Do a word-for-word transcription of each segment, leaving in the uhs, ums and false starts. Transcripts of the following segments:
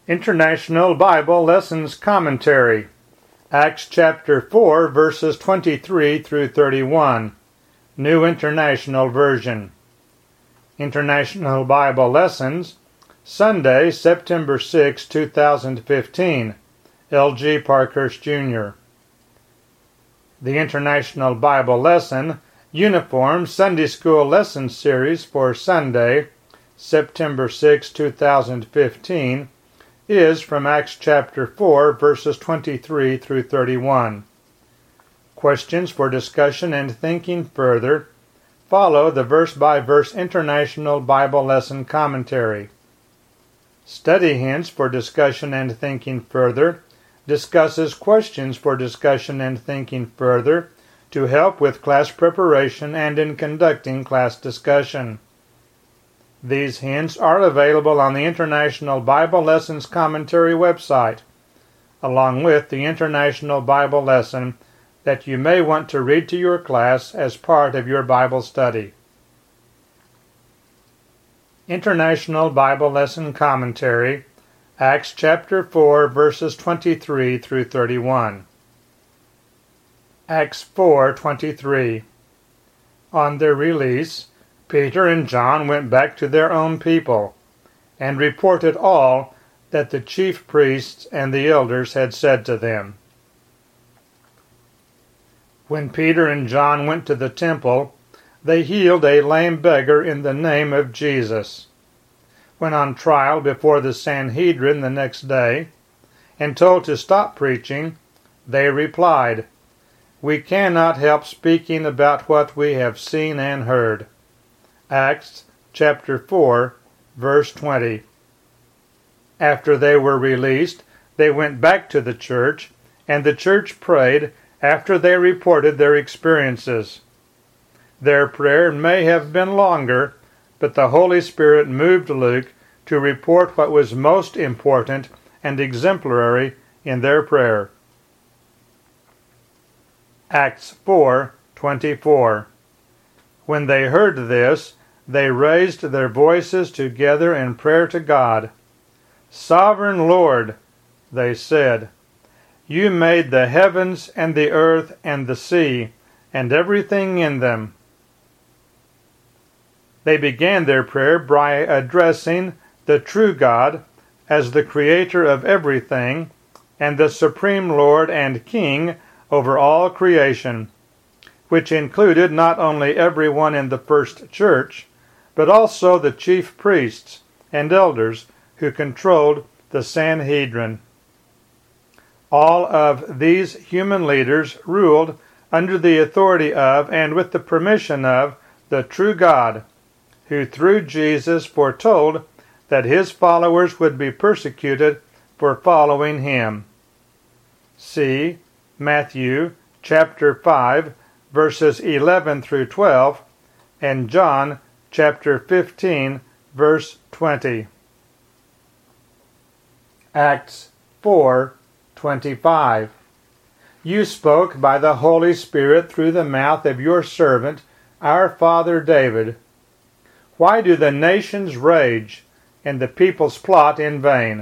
International Bible Lessons Commentary, Acts chapter four, verses twenty-three through thirty-one, New International Version. International Bible Lessons, Sunday, September sixth, two thousand fifteen, L G Parkhurst, Junior The International Bible Lesson, Uniform Sunday School Lesson Series for Sunday, September sixth, two thousand fifteen, is from Acts chapter four, verses twenty-three through thirty-one. Questions for discussion and thinking further follow the verse-by-verse International Bible Lesson Commentary. Study hints for discussion and thinking further discusses questions for discussion and thinking further to help with class preparation and in conducting class discussion. These hints are available on the International Bible Lessons Commentary website, along with the International Bible Lesson that you may want to read to your class as part of your Bible study. International Bible Lesson Commentary, Acts chapter four, verses twenty-three through thirty-one. Acts four twenty-three. On their release, Peter and John went back to their own people, and reported all that the chief priests and the elders had said to them. When Peter and John went to the temple, they healed a lame beggar in the name of Jesus. When on trial before the Sanhedrin the next day, and told to stop preaching, they replied, "We cannot help speaking about what we have seen and heard." Acts chapter four, verse twenty. After they were released, they went back to the church, and the church prayed after they reported their experiences. Their prayer may have been longer, but the Holy Spirit moved Luke to report what was most important and exemplary in their prayer. Acts four twenty-four. When they heard this, they raised their voices together in prayer to God. "Sovereign Lord," they said, "you made the heavens and the earth and the sea and everything in them." They began their prayer by addressing the true God as the creator of everything and the supreme Lord and King over all creation, which included not only everyone in the first church, but also the chief priests and elders who controlled the Sanhedrin. All of these human leaders ruled under the authority of and with the permission of the true God, who through Jesus foretold that his followers would be persecuted for following him. See Matthew chapter five, verses eleven through twelve, and John chapter fifteen, verse twenty. Acts four twenty-five. You spoke by the Holy Spirit through the mouth of your servant, our father David. Why do the nations rage and the peoples plot in vain?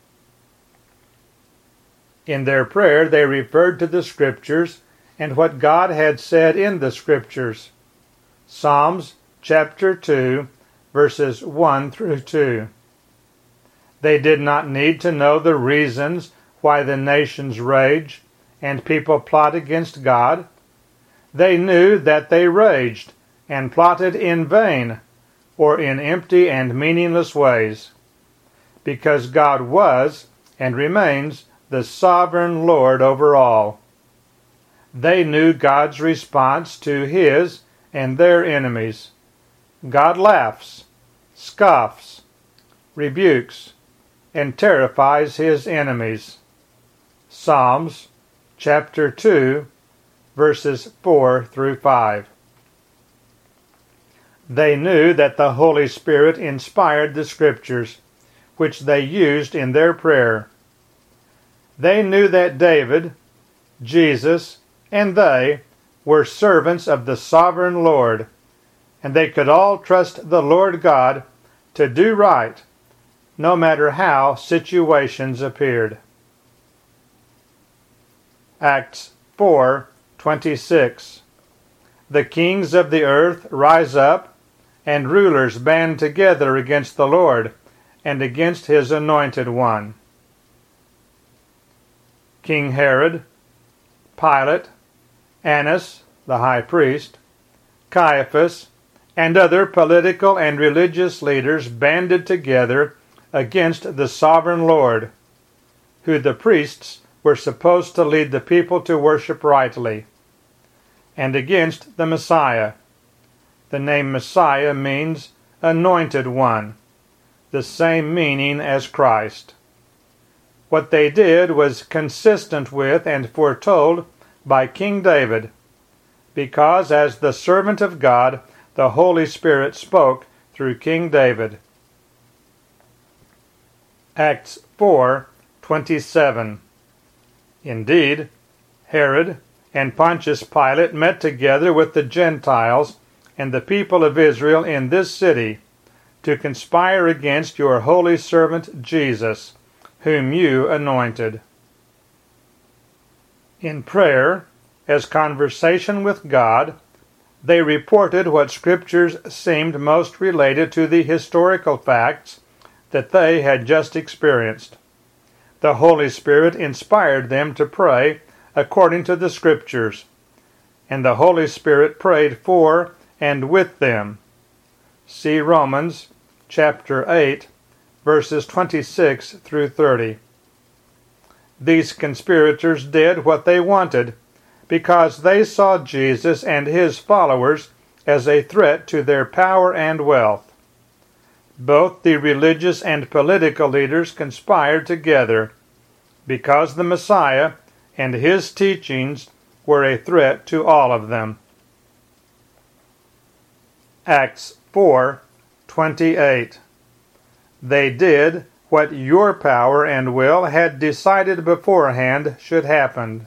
In their prayer they referred to the Scriptures and what God had said in the Scriptures. Psalms chapter two, verses one through two. They did not need to know the reasons why the nations rage and people plot against God. They knew that they raged and plotted in vain or in empty and meaningless ways, because God was and remains the sovereign Lord over all. They knew God's response to his and their enemies. God laughs, scoffs, rebukes, and terrifies his enemies. Psalms chapter two, verses four through five. They knew that the Holy Spirit inspired the Scriptures, which they used in their prayer. They knew that David, Jesus, and they were servants of the sovereign Lord, and they could all trust the Lord God to do right, no matter how situations appeared. Acts four twenty-six. The kings of the earth rise up, and rulers band together against the Lord and against his anointed one. King Herod, Pilate, Annas, the high priest, Caiaphas, and other political and religious leaders banded together against the sovereign Lord, who the priests were supposed to lead the people to worship rightly, and against the Messiah. The name Messiah means anointed one, the same meaning as Christ. What they did was consistent with and foretold by King David, because as the servant of God, the Holy Spirit spoke through King David. Acts four twenty-seven. Indeed, Herod and Pontius Pilate met together with the Gentiles and the people of Israel in this city to conspire against your holy servant Jesus, whom you anointed. In prayer, as conversation with God, they reported what Scriptures seemed most related to the historical facts that they had just experienced. The Holy Spirit inspired them to pray according to the Scriptures, and the Holy Spirit prayed for and with them. See Romans chapter eight, verses twenty-six through thirty. These conspirators did what they wanted, because they saw Jesus and his followers as a threat to their power and wealth. Both the religious and political leaders conspired together, because the Messiah and his teachings were a threat to all of them. Acts four twenty-eight. They did what your power and will had decided beforehand should happen.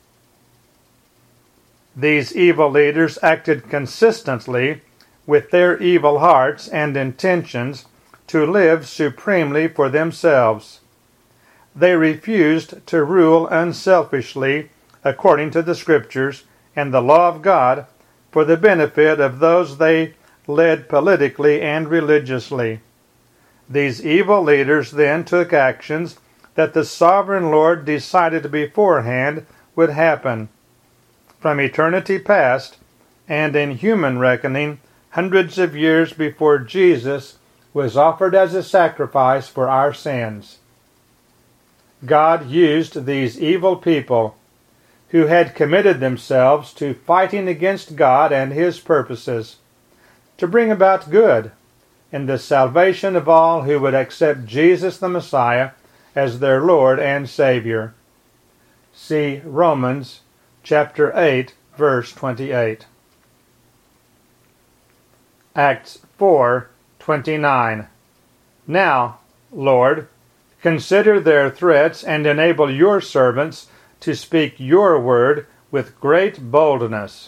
These evil leaders acted consistently with their evil hearts and intentions to live supremely for themselves. They refused to rule unselfishly according to the Scriptures and the law of God for the benefit of those they led politically and religiously. These evil leaders then took actions that the sovereign Lord decided beforehand would happen. From eternity past, and in human reckoning, hundreds of years before Jesus was offered as a sacrifice for our sins. God used these evil people, who had committed themselves to fighting against God and his purposes, to bring about good and the salvation of all who would accept Jesus the Messiah as their Lord and Savior. See Romans chapter eight, verse twenty-eight. Acts four twenty-nine. Now, Lord, consider their threats and enable your servants to speak your word with great boldness.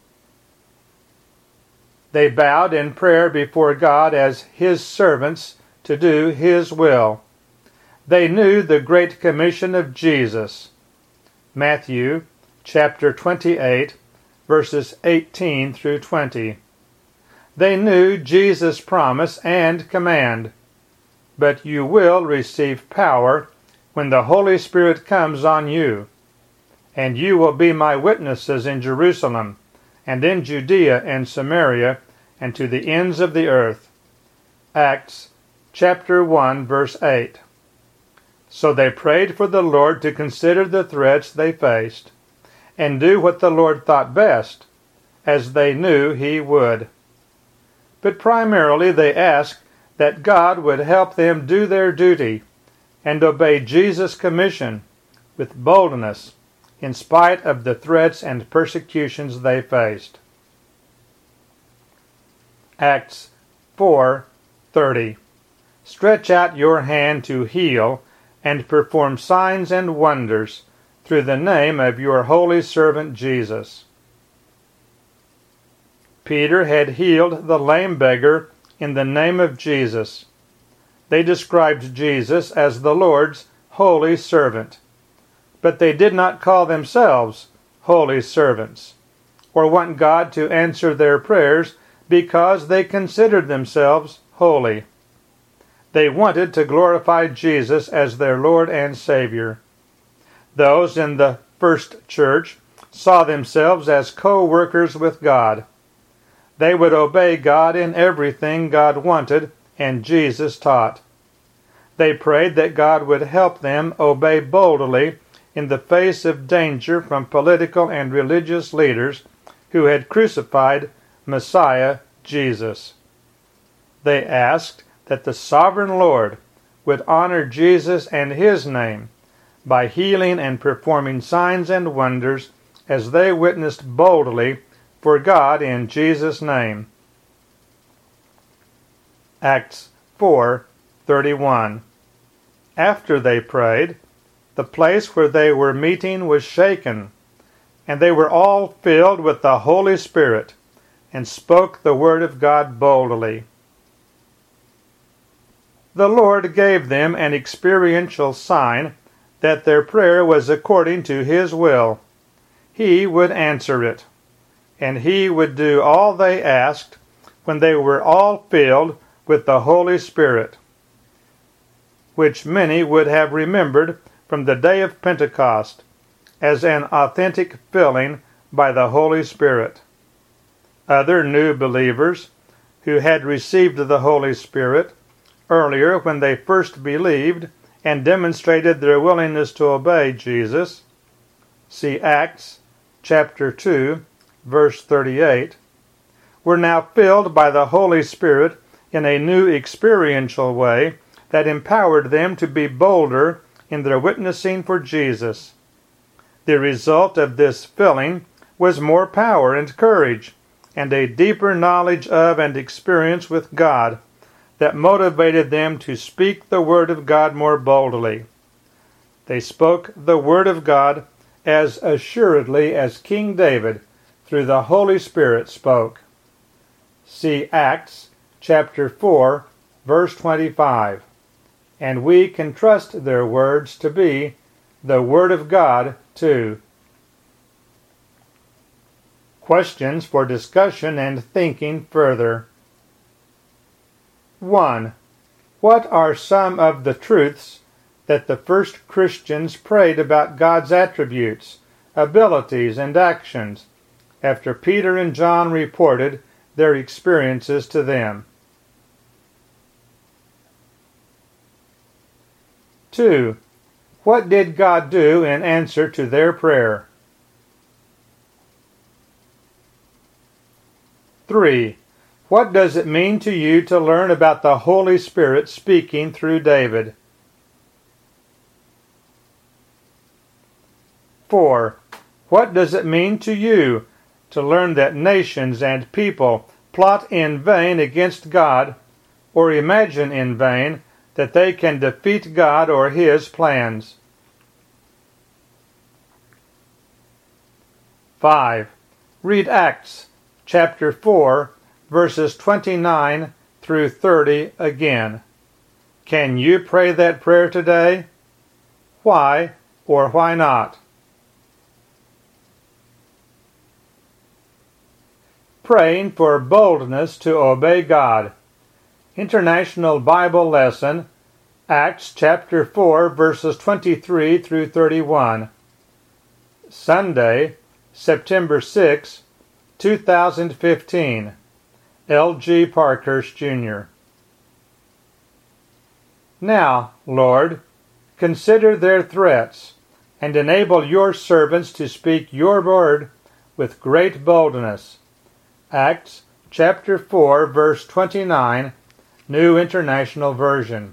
They bowed in prayer before God as his servants to do his will. They knew the great commission of Jesus. Matthew chapter twenty-eight, verses eighteen through twenty. They knew Jesus' promise and command. But you will receive power when the Holy Spirit comes on you, and you will be my witnesses in Jerusalem, and in Judea and Samaria, and to the ends of the earth. Acts chapter one, verse eight. So they prayed for the Lord to consider the threats they faced, and do what the Lord thought best, as they knew he would. But primarily they asked that God would help them do their duty and obey Jesus' commission with boldness, in spite of the threats and persecutions they faced. Acts four thirty. Stretch out your hand to heal and perform signs and wonders through the name of your holy servant Jesus. Peter had healed the lame beggar in the name of Jesus. they described Jesus as the Lord's holy servant. But they did not call themselves holy servants, or want God to answer their prayers because they considered themselves holy. They wanted to glorify Jesus as their Lord and Savior. Those in the first church saw themselves as co-workers with God. They would obey God in everything God wanted and Jesus taught. They prayed that God would help them obey boldly in the face of danger from political and religious leaders who had crucified Messiah Jesus. They asked that the sovereign Lord would honor Jesus and his name by healing and performing signs and wonders as they witnessed boldly for God in Jesus' name. Acts four thirty-one. After they prayed, the place where they were meeting was shaken, and they were all filled with the Holy Spirit, and spoke the word of God boldly. The Lord gave them an experiential sign that their prayer was according to His will. He would answer it, and He would do all they asked when they were all filled with the Holy Spirit, which many would have remembered from the day of Pentecost as an authentic filling by the Holy Spirit. Other new believers who had received the Holy Spirit earlier when they first believed and demonstrated their willingness to obey Jesus, see Acts chapter two, verse thirty-eight, were now filled by the Holy Spirit in a new experiential way that empowered them to be bolder in their witnessing for Jesus. The result of this filling was more power and courage, and a deeper knowledge of and experience with God that motivated them to speak the Word of God more boldly. They spoke the Word of God as assuredly as King David, through the Holy Spirit, spoke. See Acts chapter four, verse twenty-five. And we can trust their words to be the Word of God, too. Questions for discussion and thinking further. one. What are some of the truths that the first Christians prayed about God's attributes, abilities, and actions after Peter and John reported their experiences to them? two. What did God do in answer to their prayer? three. What does it mean to you to learn about the Holy Spirit speaking through David? four. What does it mean to you to learn that nations and people plot in vain against God, or imagine in vain that they can defeat God or His plans? five. Read Acts chapter four, verses twenty-nine through thirty again. Can you pray that prayer today? Why or why not? Praying for boldness to obey God. International Bible Lesson, Acts chapter four, verses twenty-three through thirty-one. Sunday, September sixth, two thousand fifteen. L G Parkhurst, Junior Now, Lord, consider their threats, and enable your servants to speak your word with great boldness. Acts chapter four, verse twenty-nine, New International Version.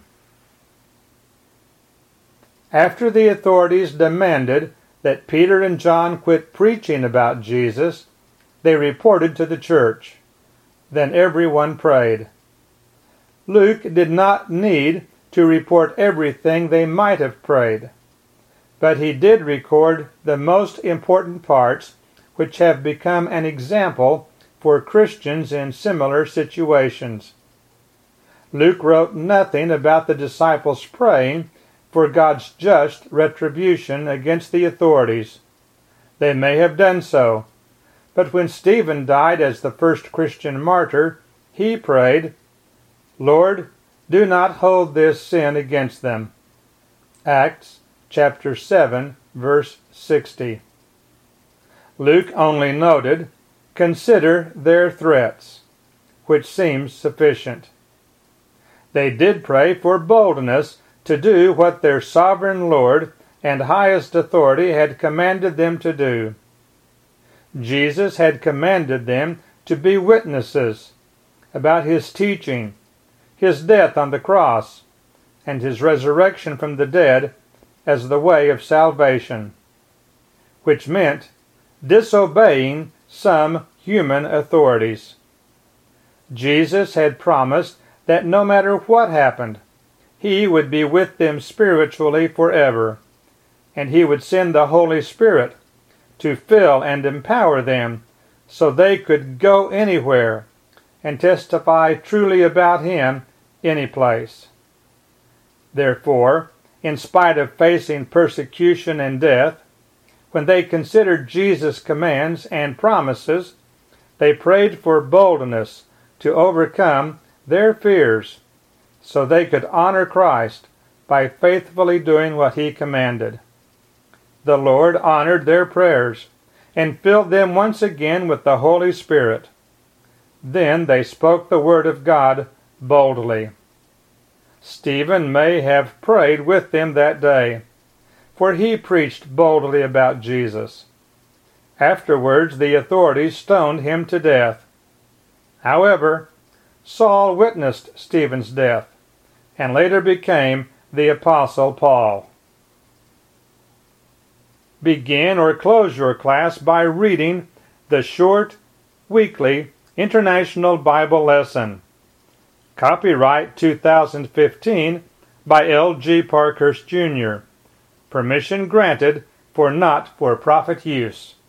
After the authorities demanded that Peter and John quit preaching about Jesus, they reported to the church. Then everyone prayed. Luke did not need to report everything they might have prayed, but he did record the most important parts which have become an example for Christians in similar situations. Luke wrote nothing about the disciples praying for God's just retribution against the authorities. They may have done so, but when Stephen died as the first Christian martyr, he prayed, "Lord, do not hold this sin against them." Acts chapter seven, verse sixty. Luke only noted, "Consider their threats," which seems sufficient. They did pray for boldness to do what their sovereign Lord and highest authority had commanded them to do. Jesus had commanded them to be witnesses about his teaching, his death on the cross, and his resurrection from the dead as the way of salvation, which meant disobeying some human authorities. Jesus had promised that no matter what happened, he would be with them spiritually forever, and he would send the Holy Spirit to fill and empower them so they could go anywhere and testify truly about him any place. Therefore, in spite of facing persecution and death, when they considered Jesus' commands and promises, they prayed for boldness to overcome their fears so they could honor Christ by faithfully doing what he commanded. The Lord honored their prayers and filled them once again with the Holy Spirit. Then they spoke the word of God boldly. Stephen may have prayed with them that day, for he preached boldly about Jesus. Afterwards, the authorities stoned him to death. However, Saul witnessed Stephen's death and later became the Apostle Paul. Begin or close your class by reading the short, weekly International Bible Lesson. Copyright two thousand fifteen by L G Parkhurst Junior Permission granted for not-for-profit use.